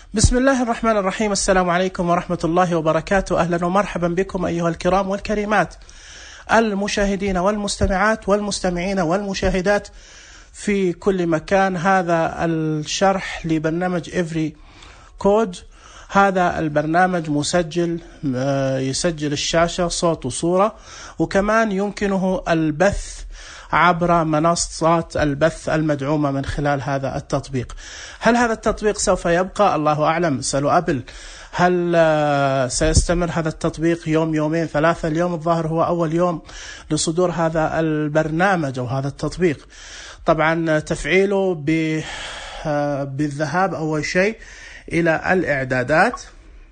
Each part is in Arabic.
بسم الله الرحمن الرحيم. السلام عليكم ورحمة الله وبركاته. أهلا ومرحبا بكم أيها الكرام والكريمات المشاهدين والمستمعات والمستمعين والمشاهدات في كل مكان. هذا الشرح لبرنامج Every Code. هذا البرنامج مسجل، يسجل الشاشة صوت وصورة، وكمان يمكنه البث عبر منصات البث المدعومة من خلال هذا التطبيق. هل هذا التطبيق سوف يبقى؟ الله أعلم. اسألوا أبل هل سيستمر هذا التطبيق يوم، يومين، ثلاثة؟ اليوم الظاهر هو أول يوم لصدور هذا البرنامج أو هذا التطبيق. طبعا تفعيله بالذهاب أول شيء إلى الإعدادات.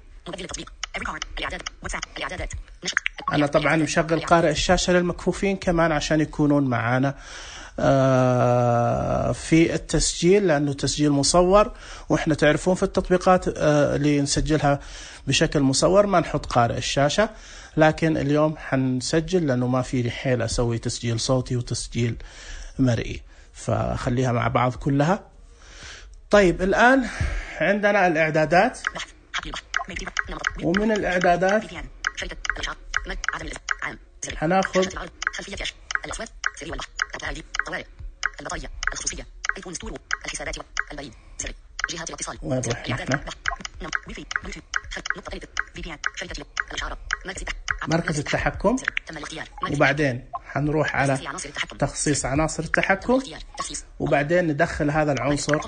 أنا طبعا مشغل قارئ الشاشة للمكفوفين كمان عشان يكونون معنا في التسجيل، لأنه تسجيل مصور، وإحنا تعرفون في التطبيقات اللي نسجلها بشكل مصور ما نحط قارئ الشاشة، لكن اليوم حنسجل لأنه ما في حيل أسوي تسجيل صوتي وتسجيل مرئي، فخليها مع بعض كلها. طيب الآن عندنا الإعدادات، ومن الإعدادات هناخذ وين نروح نحن؟ مركز التحكم، وبعدين حنروح على تخصيص عناصر التحكم، وبعدين ندخل هذا العنصر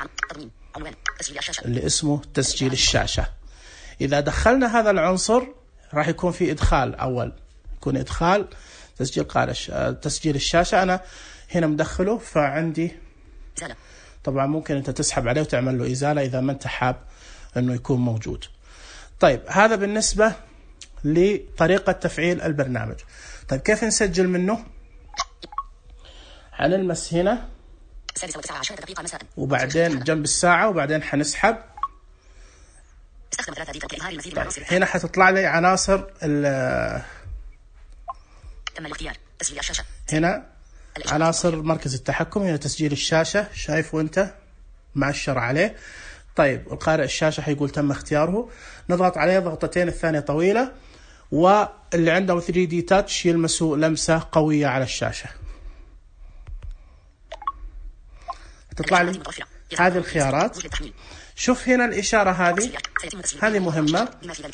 اللي اسمه تسجيل الشاشة. إذا دخلنا هذا العنصر راح يكون في إدخال أول، يكون إدخال تسجيل الشاشة. أنا هنا مدخله، فعندي طبعا ممكن أنت تسحب عليه وتعمل له إزالة إذا ما أنت حاب أنه يكون موجود. طيب هذا بالنسبة لطريقة تفعيل البرنامج. طيب كيف نسجل منه؟ حنلمس هنا وبعدين جنب الساعة، وبعدين حنسحب. طيب هنا حتطلع لي عناصر هنا عناصر مركز التحكم. هنا تسجيل الشاشة، شايف وانت مؤشر عليه. طيب القارئ الشاشة حيقول تم اختياره، نضغط عليه ضغطتين، الثانية طويلة، واللي عنده 3D touch يلمسوا لمسة قوية على الشاشة. تطلع لي هذه الخيارات. شوف هنا الإشارة هذه مهمة.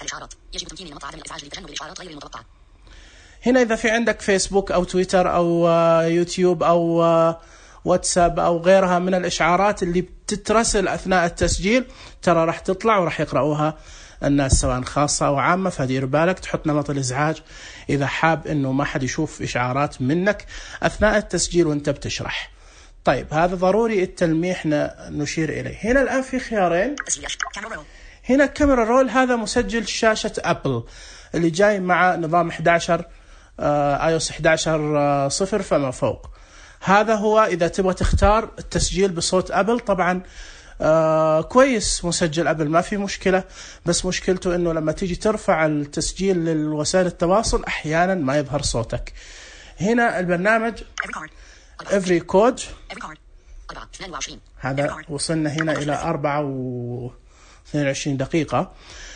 هنا إذا في عندك فيسبوك أو تويتر أو يوتيوب أو واتساب أو غيرها من الإشعارات اللي بتترسل أثناء التسجيل، ترى راح تطلع وراح يقرأوها الناس سواء خاصة أو عامة، فدير بالك تحط نمط الإزعاج إذا حاب إنه ما حد يشوف إشعارات منك أثناء التسجيل وانت بتشرح. طيب هذا ضروري التلميح نشير إليه. هنا الآن في خيارين. هنا كاميرا رول، هذا مسجل شاشة أبل اللي جاي مع نظام 11 iOS 11.0 فما فوق. هذا هو إذا تبغى تختار التسجيل بصوت أبل. طبعا كويس مسجل أبل ما في مشكلة، بس مشكلته إنه لما تيجي ترفع التسجيل للوسائل التواصل أحيانا ما يظهر صوتك. هنا البرنامج Every Code، هذا وصلنا هنا إلى 4:22 دقيقة.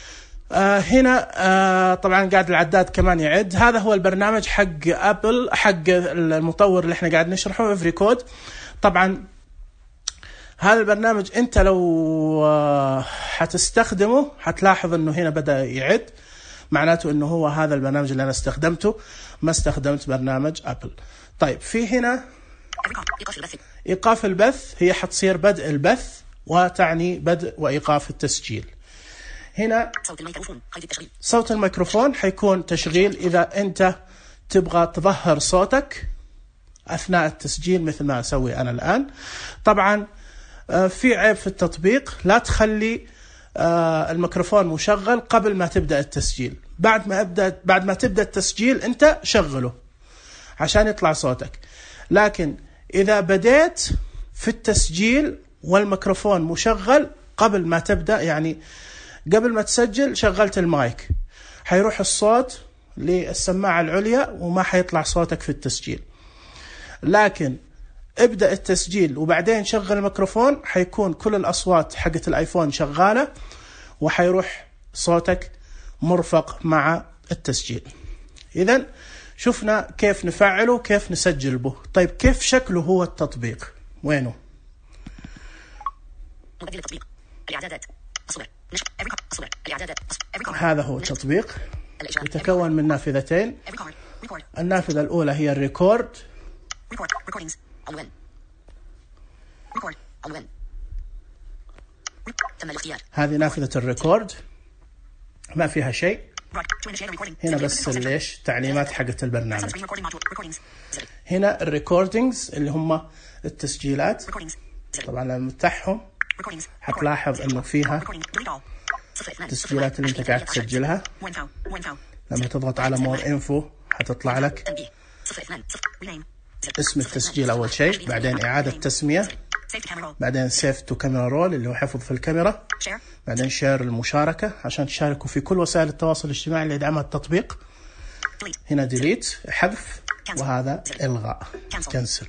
هنا طبعا قاعد العداد كمان يعد. هذا هو البرنامج حق أبل، حق المطور اللي احنا قاعد نشرحه Every Code. طبعا هذا البرنامج انت لو حتستخدمه حتلاحظ انه هنا بدأ يعد، معناته انه هو هذا البرنامج اللي انا استخدمته، ما استخدمت برنامج أبل. طيب في هنا إيقاف البث، هي حتصير بدء البث وتعني بدء وإيقاف التسجيل. هنا صوت الميكروفون حيكون تشغيل إذا أنت تبغى تظهر صوتك أثناء التسجيل مثل ما أسوي أنا الآن. طبعا في عيب في التطبيق، لا تخلي الميكروفون مشغل قبل ما تبدأ التسجيل. بعد ما تبدأ التسجيل أنت شغله عشان يطلع صوتك. لكن إذا بديت في التسجيل والميكروفون مشغل قبل ما تبدأ، يعني قبل ما تسجل شغلت المايك، حيروح الصوت للسماعة العليا وما حيطلع صوتك في التسجيل. لكن ابدأ التسجيل وبعدين شغل الميكروفون، حيكون كل الأصوات حقت الآيفون شغالة، وحيروح صوتك مرفق مع التسجيل. إذن شفنا كيف نفعله كيف نسجل به. طيب كيف شكله هو التطبيق؟ وينه؟ هذا هو التطبيق، يتكون من نافذتين. النافذة الأولى هي الريكورد، هذه نافذة الريكورد ما فيها شيء، هنا بس ليش تعليمات حقت البرنامج. هنا الريكوردينجز اللي هم التسجيلات، طبعا لما نفتحهم حتلاحظ انه فيها التسجيلات اللي انت قاعد تسجلها. لما تضغط على مور انفو حتطلع لك اسم التسجيل اول شيء، بعدين اعادة تسمية، بعدين سيف تو كاميرا رول اللي هو حفظ في الكاميرا، بعدين شير المشاركة عشان تشاركوا في كل وسائل التواصل الاجتماعي اللي يدعمها التطبيق. هنا ديليت حذف، وهذا الغاء كنسل.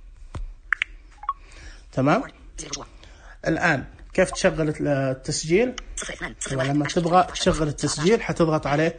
تمام. الآن كيف تشغل التسجيل؟ لما تبغى تشغل التسجيل حتضغط عليه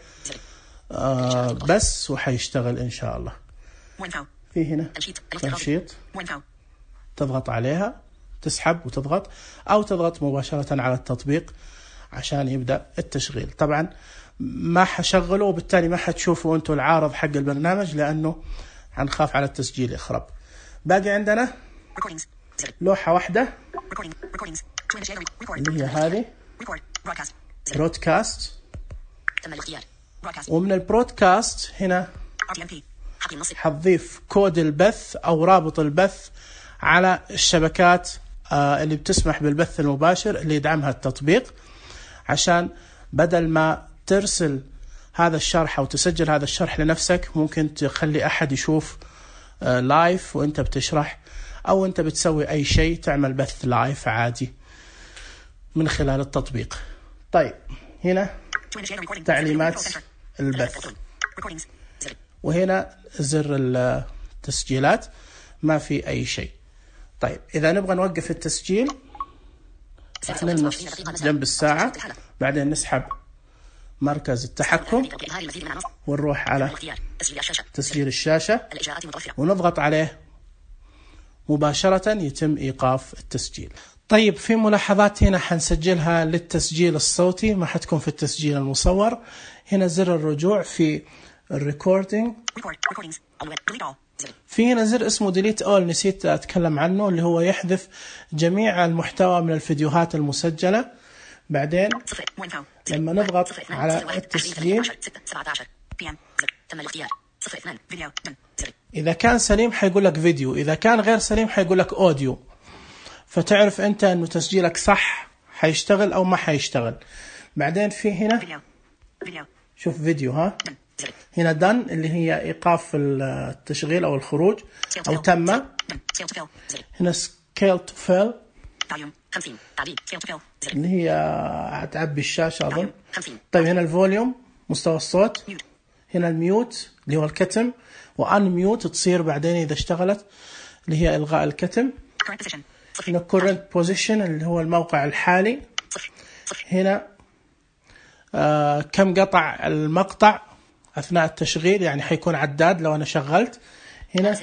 بس وحيشتغل إن شاء الله. في هنا تنشيط، تضغط عليها تسحب وتضغط، أو تضغط مباشرة على التطبيق عشان يبدأ التشغيل. طبعا ما حشغله وبالتالي ما حتشوفوا أنتوا العارض حق البرنامج لأنه هنخاف على التسجيل يخرب. باقي عندنا لوحة واحدة اللي هي هذه برودكاست، ومن البرودكاست هنا حتضيف كود البث أو رابط البث على الشبكات اللي بتسمح بالبث المباشر اللي يدعمها التطبيق، عشان بدل ما ترسل هذا الشرح أو تسجل هذا الشرح لنفسك ممكن تخلي أحد يشوف لايف وانت بتشرح، أو انت بتسوي أي شيء تعمل بث لايف عادي من خلال التطبيق. طيب هنا تعليمات البث، وهنا زر التسجيلات ما في أي شيء. طيب إذا نبغى نوقف التسجيل نلمس جنب الساعة، بعدين نسحب مركز التحكم ونروح على تسجيل الشاشة ونضغط عليه مباشرة يتم إيقاف التسجيل. طيب في ملاحظات هنا حنسجلها للتسجيل الصوتي، ما حتكون في التسجيل المصور. هنا زر الرجوع في الريكوردينج، في هنا زر اسمه ديليت اول نسيت أتكلم عنه، اللي هو يحذف جميع المحتوى من الفيديوهات المسجلة. بعدين لما نضغط على التسجيل إذا كان سليم حيقول لك فيديو، إذا كان غير سليم حيقول لك أوديو، فتعرف أنت أنه تسجيلك صح حيشتغل أو ما حيشتغل. بعدين في هنا شوف فيديو، ها هنا دان اللي هي إيقاف التشغيل أو الخروج أو تم. هنا سكيل تو فيل اللي هي هتعبي الشاشة أظن. طيب هنا الفوليوم مستوى الصوت، هنا الميوت اللي هو الكتم، وأن ميوت تصير بعدين إذا اشتغلت اللي هي إلغاء الكتم. هنا current position اللي هو الموقع الحالي. هنا كم قطع المقطع أثناء التشغيل، يعني حيكون عداد لو أنا شغلت. هنا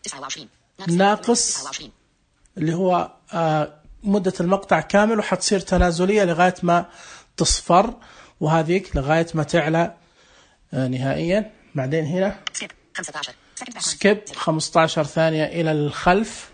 ناقص اللي هو مدة المقطع كامل، وحتصير تنازلية لغاية ما تصفر، وهذيك لغاية ما تعلى نهائيا. بعدين هنا سكيب 15 ثانية إلى الخلف،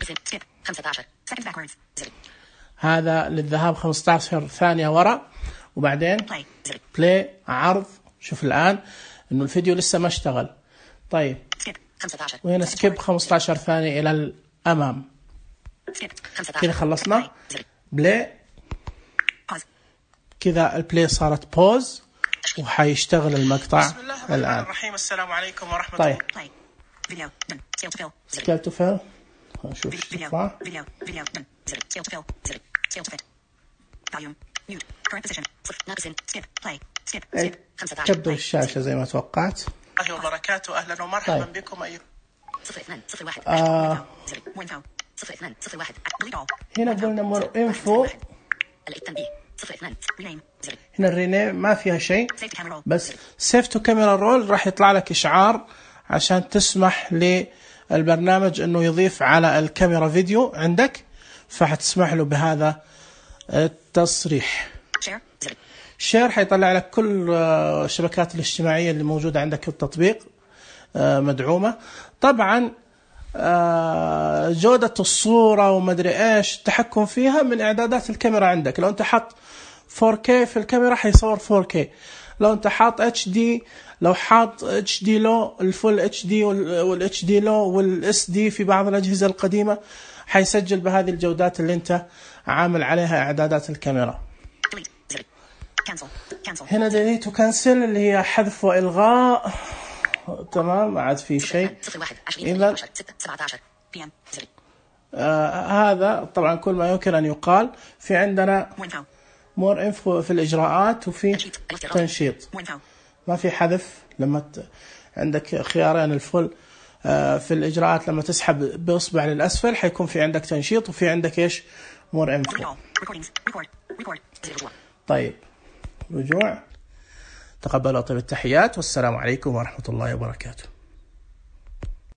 هذا للذهاب 15 ثانية وراء. وبعدين بلاي عرض، شوف الآن إنه الفيديو لسه ما اشتغل. طيب وهنا سكيب 15 ثانية إلى الأمام. كذا خلصنا بلاي، كذا البلاي صارت بوز وحيشتغل المقطع الآن. بسم الله الرحمن الرحيم. السلام عليكم ورحمة الله. طيب سكيل تو فيل، نشوف الشفاء. كبر الشاشة زي ما توقعت. الله وبركاته، أهلا ومرحبا بكم أيها. هنا قلنا مور انفو، هنا الرينيم ما فيها شيء، بس سيف تو كاميرا رول راح يطلع لك إشعار عشان تسمح للبرنامج انه يضيف على الكاميرا فيديو عندك، فحتسمح له بهذا التصريح. شير حيطلع لك كل الشبكات الاجتماعية اللي موجودة عندك في التطبيق مدعومة. طبعا جودة الصورة ومدري ايش التحكم فيها من اعدادات الكاميرا عندك. لو انت حط 4K في الكاميرا حيصور 4K، لو انت حاط HD، لو حاط HD لو الفول HD والHD لو والSD في بعض الأجهزة القديمة حيسجل بهذه الجودات اللي انت عامل عليها اعدادات الكاميرا. هنا ديليت وكنسل اللي هي حذف وإلغاء، تمام، ما عاد في شيء. إذا هذا طبعا كل ما يمكن أن يقال. في عندنا مور انفو في الإجراءات وفي تنشيط، ما في حذف. لما عندك خيارين الفل في الإجراءات، لما تسحب بإصبع للأسفل حيكون في عندك تنشيط، وفي عندك إيش مور انفو. طيب رجوع. تقبلوا طيب التحيات، والسلام عليكم ورحمة الله وبركاته.